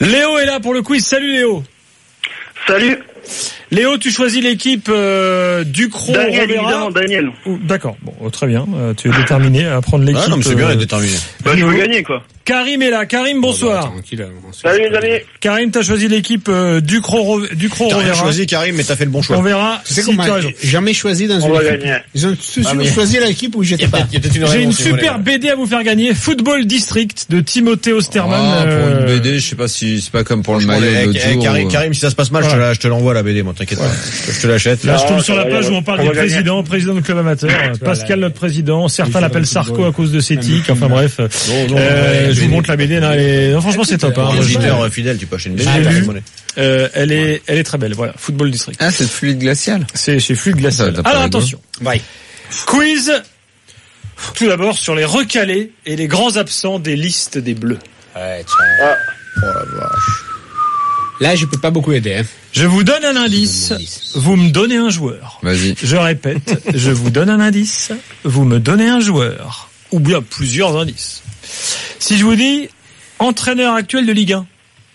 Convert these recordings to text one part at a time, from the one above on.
Léo est là pour le quiz. Salut Léo. Salut. Léo, tu choisis l'équipe Ducrot. Daniel, évidemment, Daniel. D'accord, bon, très bien. Tu es déterminé à prendre l'équipe. Ah non, mais c'est bien, il est déterminé. Je veux gagner, quoi. Karim est là. Karim, bonsoir. Salut les amis. Karim, t'as choisi l'équipe Ducro T'as rien choisi, Karim, mais t'as fait le bon choix. On verra. Tu sais qu'on m'a jamais choisi dans une équipe. Ils ont choisi l'équipe où j'étais pas. J'ai une super BD à vous faire gagner. Football District de Timothée Osterman. Pour une BD, je sais pas si c'est pas comme pour le maillot l'autre jour. Karim, si ça se passe mal, je te l'envoie la BD, moi, t'inquiète pas. Je te l'achète. Là, je tombe sur la page où on parle du président du club amateur. Pascal, notre président. Certains l'appellent Sarko à cause de ses tics. Enfin bref. Je vous montre la BD. Non, franchement, c'est top. Auditeur fidèle, tu peux acheter une BD. Elle est très belle. Voilà. Football District. Ah, c'est Fluide Glacial. C'est chez Fluide Glacial. Alors attention. Bye. Quiz. Tout d'abord sur les recalés et les grands absents des listes des Bleus. Ouais, tiens. Oh la vache. Là, je peux pas beaucoup aider. Hein. Je vous donne un indice. Vous me donnez un joueur. Vas-y. Je répète. Je vous donne un indice. Vous me donnez un joueur. Ou bien plusieurs indices. Si je vous dis entraîneur actuel de Ligue 1.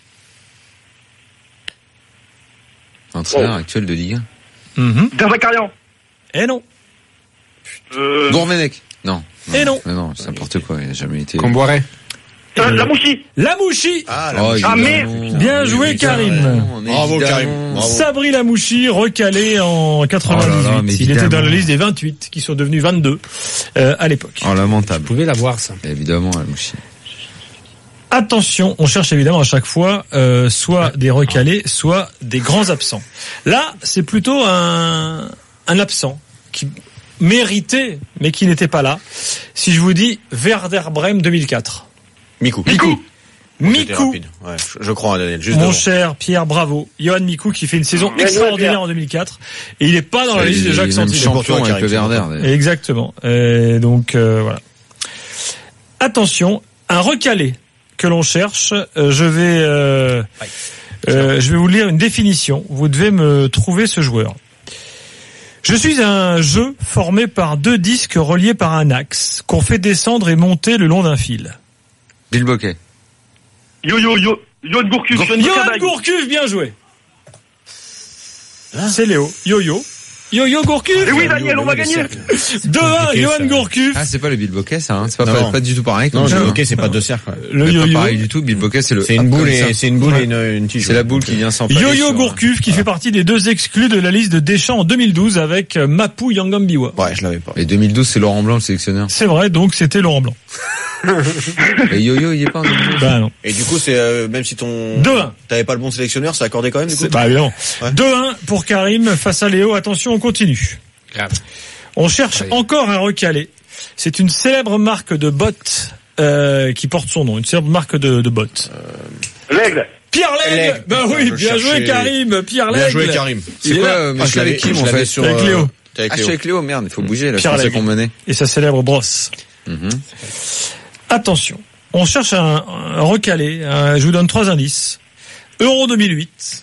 Entraîneur actuel de Ligue 1. Derzakarian. Eh non. Gourvenec. Non. Et non. Mais non, c'est n'importe quoi, il n'a jamais été. Comboiré. Lamouchi. Lamouchi. mais. Bien joué, Karim. Bravo, Karim. Sabri Lamouchi, recalé en 98. Il était dans la liste des 28, qui sont devenus 22, à l'époque. Oh, lamentable. Vous pouvez l'avoir, ça. Évidemment, Lamouchi. Attention, on cherche évidemment à chaque fois soit des recalés, soit des grands absents. Là, c'est plutôt un absent qui méritait, mais qui n'était pas là. Si je vous dis Werder Bremen 2004. Mikou. Ouais, je crois, Daniel. Juste Mon cher Pierre, bravo. Johan Mikou qui fait une saison extraordinaire en 2004. Et il n'est pas dans la liste de Jacques Santini. Champion avec le Werder. Exactement. Donc, voilà. Attention, un recalé que l'on cherche. Je vais vous lire une définition. Vous devez me trouver ce joueur. Je suis un jeu formé par deux disques reliés par un axe qu'on fait descendre et monter le long d'un fil. Bilboquet. Yohan Gourcuff. Yohan Gourcuff, bien joué. C'est Léo. Yo Gourcuff. Et oui, Daniel, on va gagner. 2-1, Yohan Gourcuff. Ah, c'est pas le Bilboquet, ça, hein. C'est pas du tout pareil. Non, le Bilboquet, c'est pas deux cercles. Le yo-yo. yo-yo. Pas pareil du tout. Bilboquet, c'est une boule et une tige. C'est la boule qui vient s'empaler. Yo-yo Gourcuff, qui fait partie des deux exclus de la liste de Deschamps en 2012 avec Mapou Yangambiwa. Ouais, je l'avais pas. Et 2012, c'est Laurent Blanc, le sélectionneur. C'est vrai, donc c'était Laurent Blanc. Et Yo-yo, il est pas en 2012. Bah non. Et du coup, c'est, même si 2-1. T'avais pas le bon sélectionneur, c'est accordé quand même, du coup? Bah évidemment. Ouais. 2-1 pour Karim face à Léo. Attention, on continue. Grave. On cherche encore un recalé. C'est une célèbre marque de bottes qui porte son nom. Une célèbre marque de bottes. L'aigle. Pierre Lègle. Bah oui, bien joué Karim. Pierre Lègle. Bien joué, Karim. C'est quoi, je suis avec qui, en fait? Avec Léo. Ah, je suis avec Léo, merde, il faut bouger, là, Pierre je pensais Lègle. qu'on menait. Et sa célèbre brosse. Attention. On cherche un recalé. Je vous donne 3 indices. Euro 2008.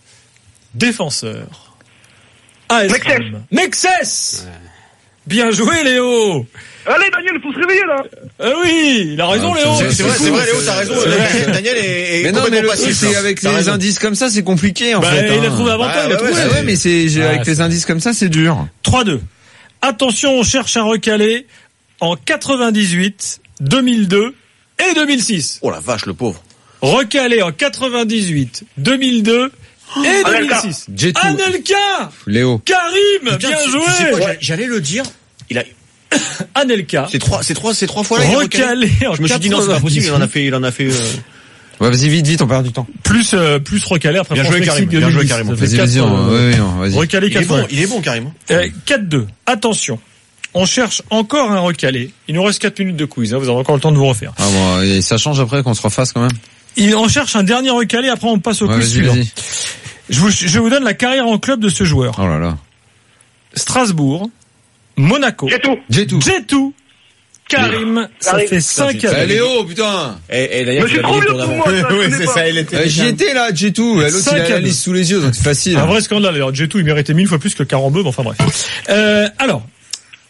Défenseur. AS Rome. Mexès. Bien joué, Léo. Allez, Daniel, il faut se réveiller, là. Oui, il a raison, Léo. C'est vrai, Léo, t'as raison. Daniel est Mais non, mais passif. c'est avec les indices comme ça, c'est compliqué, en fait. Il a trouvé avant toi, il a trouvé. Ouais, mais avec les indices comme ça, c'est dur. 3-2. Attention, on cherche un recalé en 98, 2002 et 2006. Oh la vache, le pauvre. Recalé en 98, 2002 et 2006. Jetou. Anelka. Léo. Karim, bien joué. J'allais le dire. Il a, Anelka. c'est trois fois là. Recalé en 98. Je me suis dit non, c'est pas possible, il en a fait. Ouais, vas-y, vite, on perd du temps. Plus recalé après. Bien joué, Karim. Bien joué, Karim. Vas-y, vas-y. Il Recalé est 4 bon, il est bon, Karim. 4-2. Attention. On cherche encore un recalé. Il nous reste 4 minutes de quiz, hein. Vous avez encore le temps de vous refaire. Ah bon, et ça change après qu'on se refasse quand même. On cherche un dernier recalé, après on passe au quiz suivant. Vas-y. Je vous donne la carrière en club de ce joueur. Oh là là. Strasbourg, Monaco, Jetou, Karim, ça fait 5 à 2. Léo, putain. Et d'ailleurs, je suis trop vieux pour moi, ça, je oui, connais c'est pas. ça, il était. J'y étais là, Jetou. L'autre, il a la liste sous les yeux, donc c'est facile. Un vrai scandale. Alors, Jetou, il méritait 1000 fois plus que Carambeu, mais enfin bref. Alors.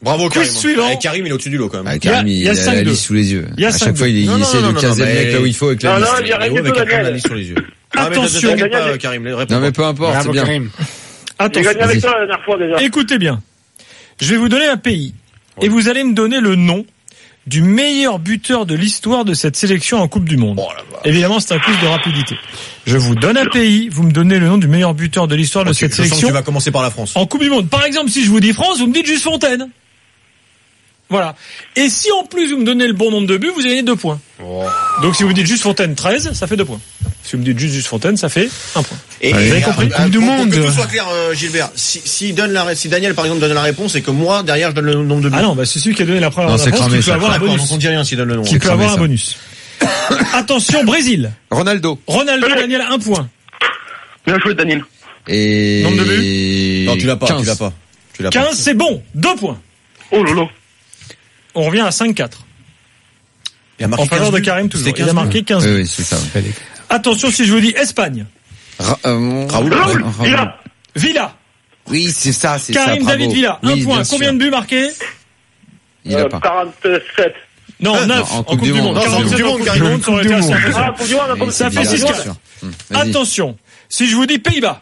Bravo, Karim. Quiz suivant. Karim, il est au-dessus du lot, quand même. Ah, Karim, Il y a il a la 5-2. liste sous les yeux. Il y a À 5-2. chaque fois, il essaie de caser le mec là où il faut avec la Non, liste. non, il y a rien du tout, Karim a la Daniel. liste sur les yeux. Attention. Ah, mais pas, Karim, réponds. Non, mais peu importe, c'est Bravo, bien. Karim. J'ai Attention. gagné avec toi la dernière fois, déjà. Écoutez bien. Je vais vous donner un pays. Et vous allez me donner le nom du meilleur buteur de l'histoire de cette sélection en Coupe du Monde. Évidemment, c'est un quiz de rapidité. Je vous donne un pays, vous me donnez le nom du meilleur buteur de l'histoire de cette Je sens que sélection tu vas commencer par la France. en Coupe du Monde. Par exemple, si je vous dis France, vous me dites juste Fontaine. Voilà. Et si en plus vous me donnez le bon nombre de buts, vous avez 2 points. Donc si vous me dites juste Fontaine 13, ça fait 2 points. Si vous me dites juste Fontaine, ça fait 1 point. Et vous avez compris? Coupe du Monde. Que tout soit clair, Gilbert. Si Daniel, par exemple, donne la réponse et que moi, derrière, je donne le nombre de buts. Ah non, c'est celui qui a donné la première Non, c'est réponse cramé, qui peut ça. avoir un D'accord, bonus. donc on dit rien s'il donne le nom. Qui peut avoir un ça. bonus. Attention, Brésil. Ronaldo. Ronaldo, Daniel, 1 point. Bien joué, Daniel. Et... Nombre de Non, tu l'as pas, 15. tu l'as pas. 15, c'est bon. 2 points. Oh lolo. On revient à 5-4. Il a marqué En faveur 15 de buts. Karim toujours. C'était Il a 15 marqué 15 Oui, buts. oui, c'est ça. Attention, si je vous dis Espagne. Raoul. Raoul, il a. Villa. Oui, c'est ça, c'est ça. Karim bravo. David Villa. 1 Oui, point. bien sûr. Combien de buts marqués? Il a pas. 47. Non, 9 en Coupe du Monde. Non, c'est en 47 Coupe du en Monde, Coupe du Karim. Monde, ça aurait été assez impressionnant. Ah, Coupe du Monde, Coupe Ça du fait Monde. 6-4. bien sûr. Vas-y. Attention. Si je vous dis Pays-Bas.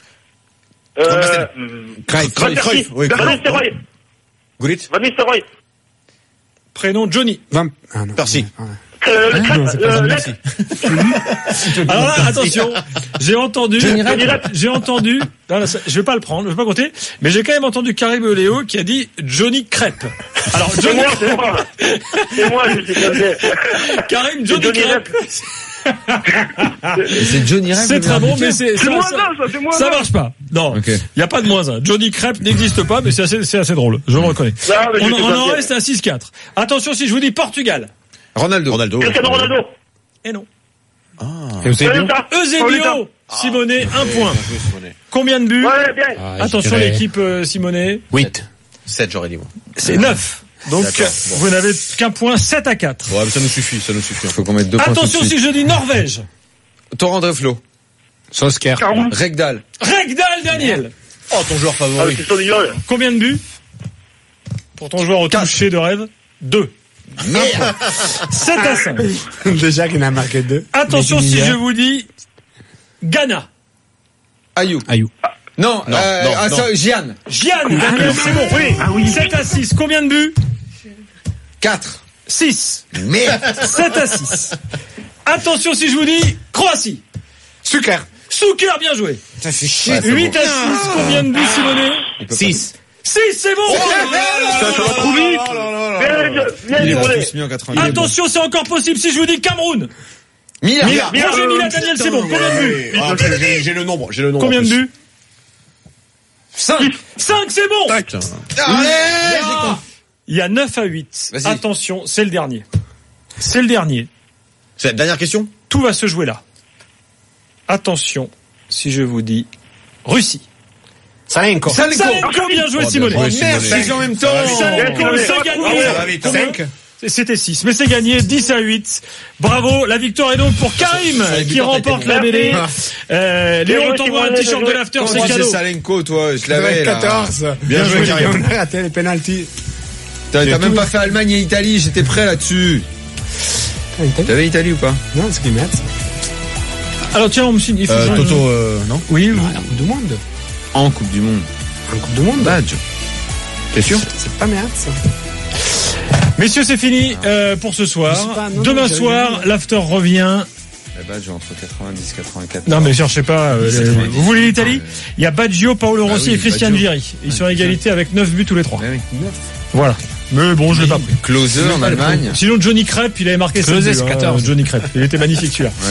Cruyff. Oui, Van Nistelrooy. Gullit. Van Nistelrooy. Prénom Johnny. Ah non. Percy. Le crêpe, Merci. Alors là, attention. J'ai entendu. Johnny Rep. J'ai entendu. Non, là, je vais pas le prendre, je vais pas compter. Mais j'ai quand même entendu Karim Léo qui a dit Johnny Crêpe. Alors C'est Johnny. moi, c'est moi. C'est moi, je suis comme ça. Karim Johnny Johnny Crêpe. Et c'est Johnny Rep. C'est très bon, mais c'est C'est moins un, ça, c'est moins ça un. marche pas. Non, Ok. il y a pas de moins un. Johnny Crêpe n'existe pas, mais c'est assez drôle. Je le reconnais. Non, mais On je suis en comme ça. reste à 6-4. Attention, si je vous dis Portugal. Ronaldo. Cristiano Ronaldo. Eh non. Pauletta. Eusebio. Simonet, 1 point. Combien de buts? Ouais, bien. Attention l'équipe Simonet. 8. 7, j'aurais dit, moi. C'est 9. Donc D'accord, bon. vous n'avez qu'un point, 7-4. Ouais, mais ça nous suffit. Il faut qu'on mette 2 points tout de Attention suite. si je dis Norvège. Torrent Dreflo. Sosker. Caron. Regdal. Regdal Daniel. Oh, ton joueur Ah, mais favori. c'est son idole. Combien de buts pour ton joueur au toucher de rêve? 2. Merde. 7-5. Déjà qu'il en a marqué 2. Attention si je vous dis Ghana. Ayou. Non, non. ça, Gian. Gian, Daniel, c'est bon. Oui. 7-6. Combien de buts? 4. 6. Merde. 7-6. Attention si je vous dis Croatie. Suker. Souker, bien joué. Ça fait chier. 8-6. Combien de buts, Simonet? 6. 6, c'est bon. Ça va trop vite. Bien Il est pas déroulé. tous mis en 80. Attention, c'est encore possible si je vous dis Cameroun. Mila. Roger Mila, Daniel, c'est bon. Combien de buts? Ah, j'ai le nombre. Combien de buts? 5. 5, c'est bon. Putain. Il y a 9-8. Vas-y. Attention, c'est le dernier. C'est le dernier. C'est la dernière question? Tout va se jouer là. Attention, si je vous dis Russie. Salenko. Salenko, bien joué, Simonet. joué, Simonet. Merde, c'est en même temps. Salenko, c'est gagné. Ça va vite. 5. C'était 6, mais c'est gagné, 10-8. Bravo, la victoire est donc pour Karim, qui remporte la mêlée. Léon t'envoie un t-shirt de l'after, Comment c'est tu sais cadeau. Salenko, toi? Je l'avais, là. 14. Bien joué, Karim. On a raté les pénaltys. T'as même pas fait Allemagne et Italie, j'étais prêt là-dessus. T'avais Italie ou pas? Non, c'est qu'ils mettent. Alors tiens, on me signe, il faut que je- Toto, non? Oui, oui. En Coupe du Monde. En Coupe du Monde. En Coupe du Monde. Badge. T'es sûr? C'est pas merde, ça. Messieurs, c'est fini pour ce soir. Je sais pas, non, Demain non, soir, l'after revient. Le badge entre 90 et 84. Non mais cherchez pas. Vous voulez l'Italie? Il y a Baggio, Paolo Rossi oui, et Christian Baggio. Vieri. Ils sont à égalité avec 9 buts tous les 3. Ouais, oui. Voilà. Mais bon, je l'ai pas pris. Klose en Allemagne. Sinon Johnny Crêpe, il avait marqué 16 Klose, buts, 14. Johnny Crêpe. Il était magnifique celui-là.